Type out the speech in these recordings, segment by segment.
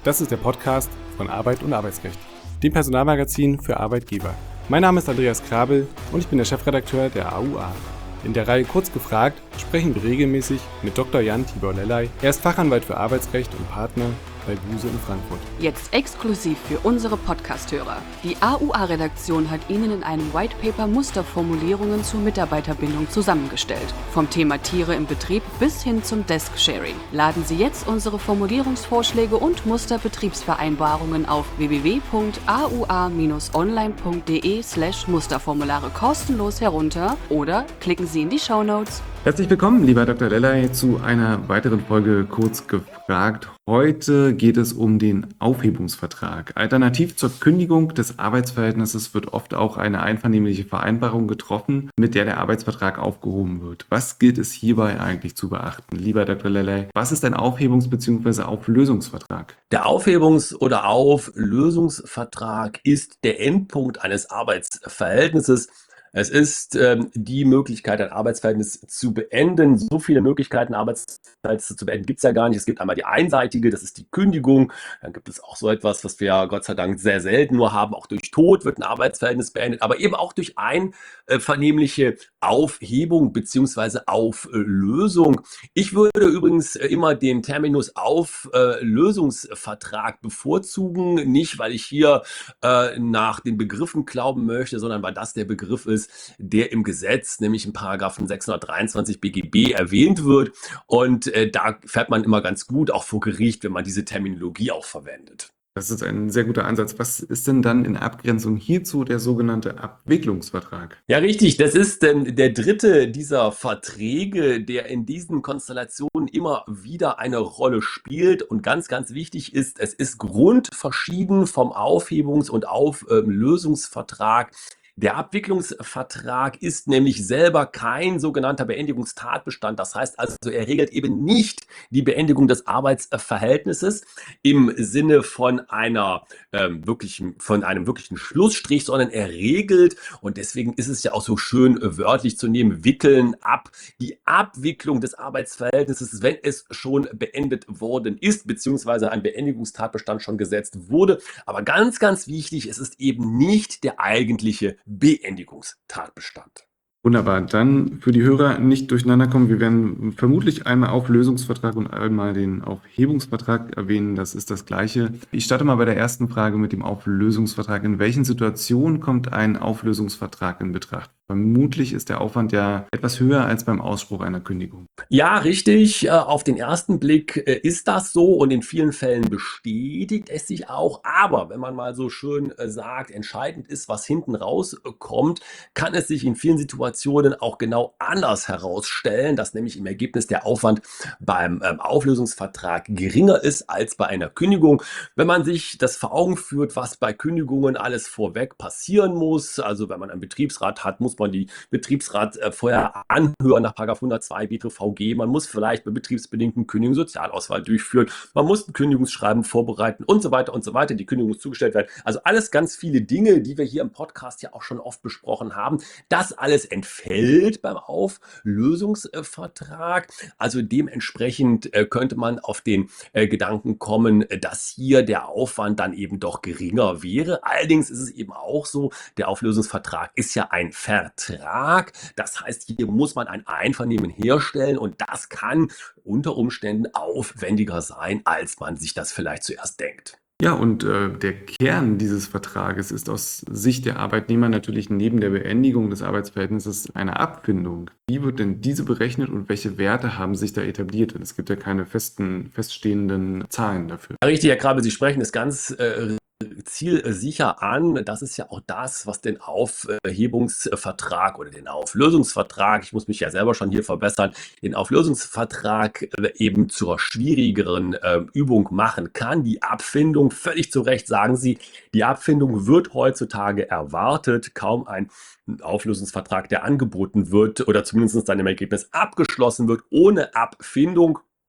Das ist der Podcast von Arbeit und Arbeitsrecht, dem Personalmagazin für Arbeitgeber. Mein Name ist Andreas Krabel und ich bin der Chefredakteur der AUA. In der Reihe Kurz gefragt sprechen wir regelmäßig mit Dr. Jan Tibor Lellay. Er ist Fachanwalt für Arbeitsrecht und Partner bei Buse in Frankfurt. Jetzt exklusiv für unsere Podcast-Hörer. Die AUA-Redaktion hat Ihnen in einem Whitepaper Musterformulierungen zur Mitarbeiterbindung zusammengestellt. Vom Thema Tiere im Betrieb bis hin zum Desk-Sharing. Laden Sie jetzt unsere Formulierungsvorschläge und Musterbetriebsvereinbarungen auf www.aua-online.de/Musterformulare kostenlos herunter oder klicken Sie in die Shownotes. Herzlich willkommen, lieber Dr. Lellay, zu einer weiteren Folge Kurz gefragt. Heute geht es um den Aufhebungsvertrag. Alternativ zur Kündigung des Arbeitsverhältnisses wird oft auch eine einvernehmliche Vereinbarung getroffen, mit der der Arbeitsvertrag aufgehoben wird. Was gilt es hierbei eigentlich zu beachten? Lieber Dr. Lellay, was ist ein Aufhebungs- bzw. Auflösungsvertrag? Der Aufhebungs- oder Auflösungsvertrag ist der Endpunkt eines Arbeitsverhältnisses. Es ist die Möglichkeit, ein Arbeitsverhältnis zu beenden. So viele Möglichkeiten, Arbeitsverhältnisse zu beenden, gibt es ja gar nicht. Es gibt einmal die einseitige, das ist die Kündigung. Dann gibt es auch so etwas, was wir ja Gott sei Dank sehr selten nur haben. Auch durch Tod wird ein Arbeitsverhältnis beendet, aber eben auch durch einvernehmliche Aufhebung bzw. Auflösung. Ich würde übrigens immer den Terminus Auflösungsvertrag bevorzugen. Nicht, weil ich hier nach den Begriffen glauben möchte, sondern weil das der Begriff ist, der im Gesetz, nämlich im Paragraphen 623 BGB erwähnt wird. Und da fährt man immer ganz gut, auch vor Gericht, wenn man diese Terminologie auch verwendet. Das ist ein sehr guter Ansatz. Was ist denn dann in Abgrenzung hierzu der sogenannte Abwicklungsvertrag? Ja, richtig. Das ist der dritte dieser Verträge, der in diesen Konstellationen immer wieder eine Rolle spielt. Und ganz, ganz wichtig ist, es ist grundverschieden vom Aufhebungs- und Auflösungsvertrag. Der Abwicklungsvertrag ist nämlich selber kein sogenannter Beendigungstatbestand. Das heißt also, er regelt eben nicht die Beendigung des Arbeitsverhältnisses im Sinne von einem wirklichen Schlussstrich, sondern er regelt, und deswegen ist es ja auch so schön wörtlich zu nehmen, wickeln ab, die Abwicklung des Arbeitsverhältnisses, wenn es schon beendet worden ist, beziehungsweise ein Beendigungstatbestand schon gesetzt wurde. Aber ganz, ganz wichtig, es ist eben nicht der eigentliche Beendigungstatbestand. Wunderbar. Dann für die Hörer nicht durcheinander kommen. Wir werden vermutlich einmal Auflösungsvertrag und einmal den Aufhebungsvertrag erwähnen. Das ist das Gleiche. Ich starte mal bei der ersten Frage mit dem Auflösungsvertrag. In welchen Situationen kommt ein Auflösungsvertrag in Betracht? Vermutlich ist der Aufwand ja etwas höher als beim Ausspruch einer Kündigung. Ja, richtig. Auf den ersten Blick ist das so und in vielen Fällen bestätigt es sich auch. Aber wenn man mal so schön sagt, entscheidend ist, was hinten rauskommt, kann es sich in vielen Situationen auch genau anders herausstellen, dass nämlich im Ergebnis der Aufwand beim Auflösungsvertrag geringer ist als bei einer Kündigung. Wenn man sich das vor Augen führt, was bei Kündigungen alles vorweg passieren muss, also wenn man einen Betriebsrat hat, muss man die Betriebsrat vorher anhören nach § 102 BTVG. Man muss vielleicht bei betriebsbedingten Kündigungen Sozialauswahl durchführen. Man muss ein Kündigungsschreiben vorbereiten und so weiter und so weiter. Die Kündigung muss zugestellt werden. Also alles ganz viele Dinge, die wir hier im Podcast ja auch schon oft besprochen haben. Das alles entfällt beim Auflösungsvertrag. Also dementsprechend könnte man auf den Gedanken kommen, dass hier der Aufwand dann eben doch geringer wäre. Allerdings ist es eben auch so, der Auflösungsvertrag ist ja ein Vertrag. Das heißt, hier muss man ein Einvernehmen herstellen und das kann unter Umständen aufwendiger sein, als man sich das vielleicht zuerst denkt. Ja, und der Kern dieses Vertrages ist aus Sicht der Arbeitnehmer natürlich neben der Beendigung des Arbeitsverhältnisses eine Abfindung. Wie wird denn diese berechnet und welche Werte haben sich da etabliert? Es gibt ja keine feststehenden Zahlen dafür. Richtig, Herr Krabbe, Sie sprechen es ganz zielsicher an. Das ist ja auch das, was den Aufhebungsvertrag oder den Auflösungsvertrag, ich muss mich ja selber schon hier verbessern, den Auflösungsvertrag eben zur schwierigeren Übung machen kann. Die Abfindung, völlig zu Recht sagen Sie, die Abfindung wird heutzutage erwartet. Kaum ein Auflösungsvertrag, der angeboten wird oder zumindest dann im Ergebnis abgeschlossen wird ohne Abfindung,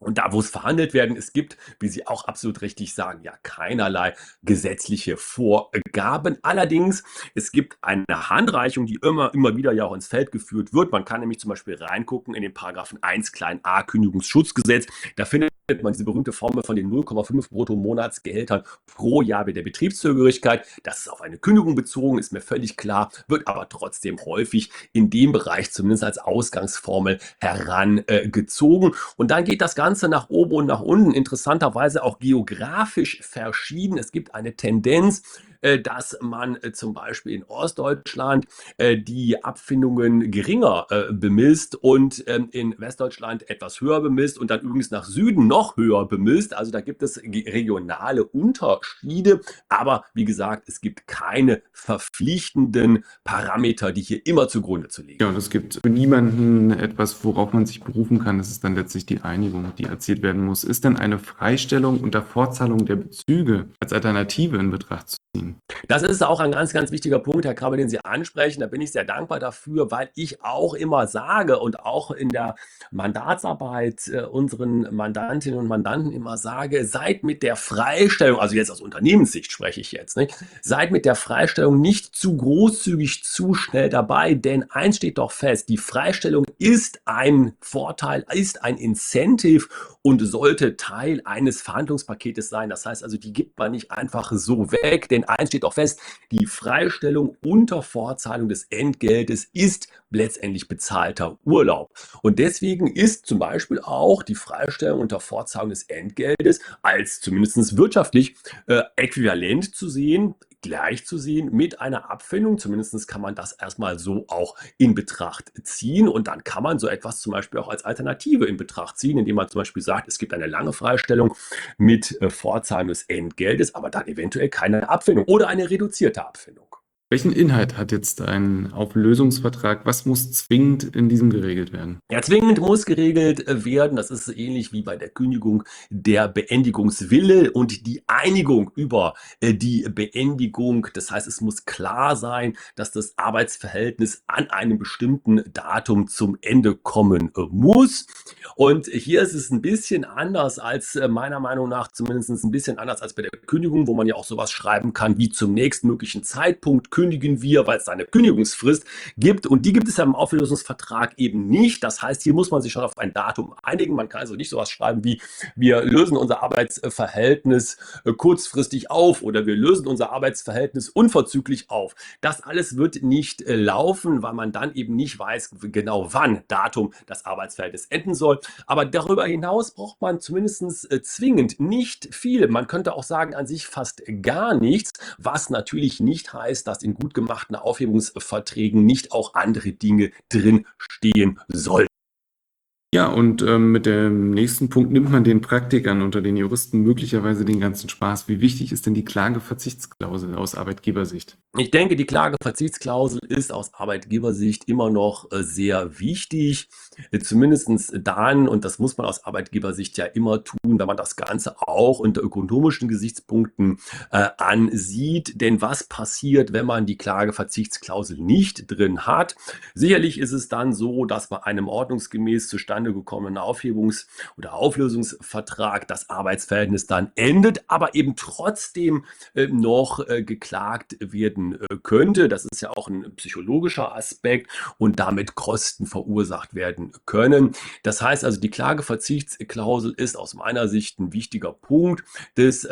Und da, wo es verhandelt werden, es gibt, wie Sie auch absolut richtig sagen, ja keinerlei gesetzliche Vorgaben. Allerdings, es gibt eine Handreichung, die immer wieder ja auch ins Feld geführt wird. Man kann nämlich zum Beispiel reingucken in den Paragraphen 1 klein a Kündigungsschutzgesetz. Da findet man diese berühmte Formel von den 0,5 Bruttomonatsgehältern pro Jahr der Betriebszugehörigkeit. Das ist auf eine Kündigung bezogen, ist mir völlig klar, wird aber trotzdem häufig in dem Bereich zumindest als Ausgangsformel herangezogen. Und dann geht das Ganze nach oben und nach unten, interessanterweise auch geografisch verschieden. Es gibt eine Tendenz, dass man zum Beispiel in Ostdeutschland die Abfindungen geringer bemisst und in Westdeutschland etwas höher bemisst und dann übrigens nach Süden noch höher bemisst. Also da gibt es regionale Unterschiede, aber wie gesagt, es gibt keine verpflichtenden Parameter, die hier immer zugrunde zu legen. Ja, und es gibt für niemanden etwas, worauf man sich berufen kann. Das ist dann letztlich die Einigung, die erzielt werden muss. Ist denn eine Freistellung unter Fortzahlung der Bezüge als Alternative in Betracht zu ziehen? Das ist auch ein ganz wichtiger Punkt, Herr Krabbe, den Sie ansprechen. Da bin ich sehr dankbar dafür, weil ich auch immer sage und auch in der Mandatsarbeit unseren Mandantinnen und Mandanten immer sage, seid mit der Freistellung, also jetzt aus Unternehmenssicht spreche ich jetzt, nicht, seid mit der Freistellung nicht zu großzügig, zu schnell dabei, denn eins steht doch fest, die Freistellung ist ein Vorteil, ist ein Incentive und sollte Teil eines Verhandlungspaketes sein. Das heißt also, die gibt man nicht einfach so weg, denn eins steht auch fest, die Freistellung unter Fortzahlung des Entgeltes ist letztendlich bezahlter Urlaub. Und deswegen ist zum Beispiel auch die Freistellung unter Fortzahlung des Entgeltes als zumindest wirtschaftlich äquivalent zu sehen, gleich zu sehen mit einer Abfindung. Zumindest kann man das erstmal so auch in Betracht ziehen und dann kann man so etwas zum Beispiel auch als Alternative in Betracht ziehen, indem man zum Beispiel sagt, es gibt eine lange Freistellung mit Fortzahlung des Entgeltes, aber dann eventuell keine Abfindung oder eine reduzierte Abfindung. Welchen Inhalt hat jetzt ein Auflösungsvertrag? Was muss zwingend in diesem geregelt werden? Ja, zwingend muss geregelt werden, das ist ähnlich wie bei der Kündigung, der Beendigungswille und die Einigung über die Beendigung. Das heißt, es muss klar sein, dass das Arbeitsverhältnis an einem bestimmten Datum zum Ende kommen muss. Und hier ist es ein bisschen anders als meiner Meinung nach, zumindest ein bisschen anders als bei der Kündigung, wo man ja auch sowas schreiben kann wie zum nächstmöglichen Zeitpunkt kündigen wir, weil es eine Kündigungsfrist gibt und die gibt es ja im Auflösungsvertrag eben nicht. Das heißt, hier muss man sich schon auf ein Datum einigen. Man kann also nicht sowas schreiben wie wir lösen unser Arbeitsverhältnis kurzfristig auf oder wir lösen unser Arbeitsverhältnis unverzüglich auf. Das alles wird nicht laufen, weil man dann eben nicht weiß genau wann Datum das Arbeitsverhältnis enden soll. Aber darüber hinaus braucht man zumindest zwingend nicht viel. Man könnte auch sagen, an sich fast gar nichts, was natürlich nicht heißt, dass in gut gemachten Aufhebungsverträgen nicht auch andere Dinge drin stehen sollten. Ja, und mit dem nächsten Punkt nimmt man den Praktikern unter den Juristen möglicherweise den ganzen Spaß. Wie wichtig ist denn die Klageverzichtsklausel aus Arbeitgebersicht? Ich denke, die Klageverzichtsklausel ist aus Arbeitgebersicht immer noch sehr wichtig, zumindest dann, und das muss man aus Arbeitgebersicht ja immer tun, wenn man das Ganze auch unter ökonomischen Gesichtspunkten ansieht. Denn was passiert, wenn man die Klageverzichtsklausel nicht drin hat? Sicherlich ist es dann so, dass bei einem ordnungsgemäß zustande gekommenen Aufhebungs- oder Auflösungsvertrag das Arbeitsverhältnis dann endet, aber eben trotzdem noch geklagt werden könnte. Das ist ja auch ein psychologischer Aspekt und damit Kosten verursacht werden können. Das heißt also, die Klageverzichtsklausel ist aus meiner Sicht ein wichtiger Punkt des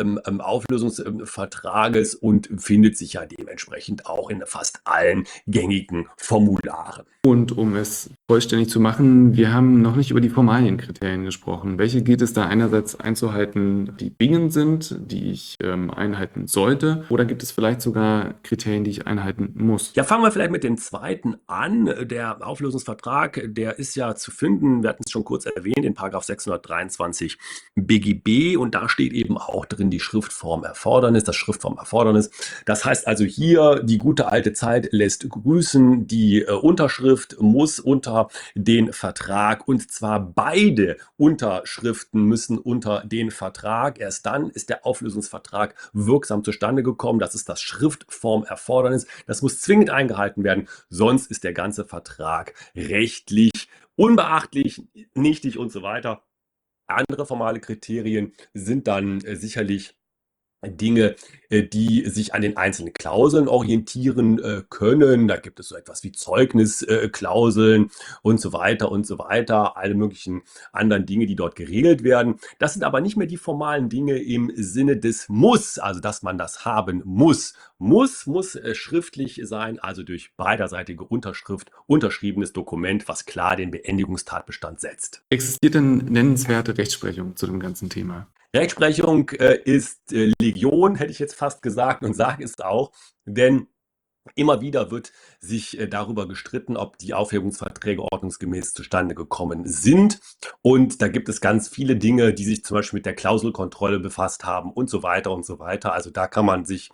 Auflösungsvertrages und findet sich ja dementsprechend auch in fast allen gängigen Formularen. Und um es vollständig zu machen, wir haben noch nicht über die Formalienkriterien gesprochen. Welche gilt es da einerseits einzuhalten, die zwingend sind, die ich einhalten sollte? Oder gibt es vielleicht sogar Kriterien, die ich einhalten muss? Ja, fangen wir vielleicht mit dem zweiten an. Der Auflösungsvertrag, der ist ja zu finden, wir hatten es schon kurz erwähnt, in Paragraph 623 BGB und da steht eben auch drin die Schriftformerfordernis, das Schriftformerfordernis. Das heißt also hier, die gute alte Zeit lässt grüßen, die Unterschrift muss unter den Vertrag und zwar beide Unterschriften müssen unter den Vertrag. Erst dann ist der Auflösungsvertrag wirksam zustande gekommen. Das ist das Schriftformerfordernis. Das muss zwingend eingehalten werden, sonst ist der ganze Vertrag rechtlich unbeachtlich, nichtig und so weiter. Andere formale Kriterien sind dann sicherlich Dinge, die sich an den einzelnen Klauseln orientieren können. Da gibt es so etwas wie Zeugnisklauseln und so weiter und so weiter. Alle möglichen anderen Dinge, die dort geregelt werden. Das sind aber nicht mehr die formalen Dinge im Sinne des Muss, also dass man das haben muss. Muss schriftlich sein, also durch beiderseitige Unterschrift, unterschriebenes Dokument, was klar den Beendigungstatbestand setzt. Existiert denn nennenswerte Rechtsprechung zu dem ganzen Thema? Rechtsprechung ist Legion, hätte ich jetzt fast gesagt, und sage es auch, denn immer wieder wird sich darüber gestritten, ob die Aufhebungsverträge ordnungsgemäß zustande gekommen sind. Und da gibt es ganz viele Dinge, die sich zum Beispiel mit der Klauselkontrolle befasst haben und so weiter und so weiter. Also da kann man sich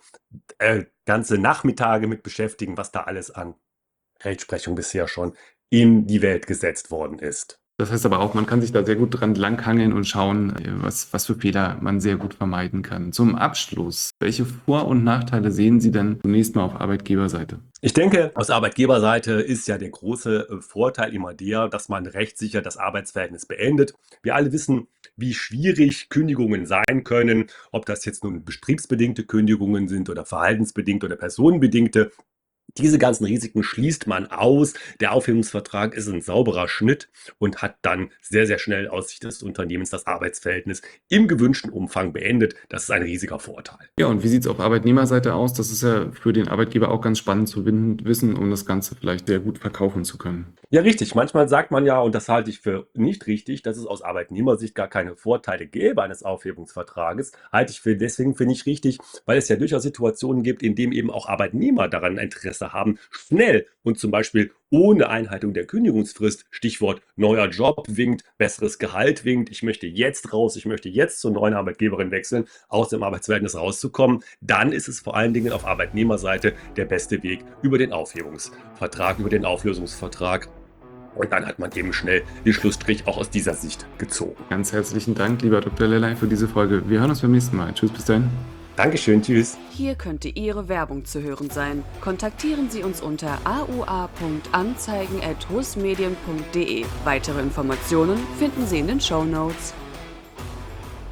ganze Nachmittage mit beschäftigen, was da alles an Rechtsprechung bisher schon in die Welt gesetzt worden ist. Das heißt aber auch, man kann sich da sehr gut dran langhangeln und schauen, was für Fehler man sehr gut vermeiden kann. Zum Abschluss, welche Vor- und Nachteile sehen Sie denn zunächst mal auf Arbeitgeberseite? Ich denke, aus Arbeitgeberseite ist ja der große Vorteil immer der, dass man rechtssicher das Arbeitsverhältnis beendet. Wir alle wissen, wie schwierig Kündigungen sein können, ob das jetzt nun betriebsbedingte Kündigungen sind oder verhaltensbedingte oder personenbedingte. Diese ganzen Risiken schließt man aus. Der Aufhebungsvertrag ist ein sauberer Schnitt und hat dann sehr, sehr schnell aus Sicht des Unternehmens das Arbeitsverhältnis im gewünschten Umfang beendet. Das ist ein riesiger Vorteil. Ja, und wie sieht es auf Arbeitnehmerseite aus? Das ist ja für den Arbeitgeber auch ganz spannend zu wissen, um das Ganze vielleicht sehr gut verkaufen zu können. Ja, richtig. Manchmal sagt man ja, und das halte ich für nicht richtig, dass es aus Arbeitnehmersicht gar keine Vorteile gäbe eines Aufhebungsvertrages. Halte ich deswegen für nicht richtig, weil es ja durchaus Situationen gibt, in denen eben auch Arbeitnehmer daran Interesse haben, schnell und zum Beispiel ohne Einhaltung der Kündigungsfrist, Stichwort neuer Job winkt, besseres Gehalt winkt, ich möchte jetzt raus, ich möchte jetzt zur neuen Arbeitgeberin wechseln, aus dem Arbeitsverhältnis rauszukommen, dann ist es vor allen Dingen auf Arbeitnehmerseite der beste Weg über den Aufhebungsvertrag, über den Auflösungsvertrag. Und dann hat man eben schnell den Schlussstrich auch aus dieser Sicht gezogen. Ganz herzlichen Dank, lieber Dr. Lellay, für diese Folge. Wir hören uns beim nächsten Mal. Tschüss, bis dahin. Dankeschön, tschüss. Hier könnte Ihre Werbung zu hören sein. Kontaktieren Sie uns unter aua.anzeigen@husmedien.de. Weitere Informationen finden Sie in den Shownotes.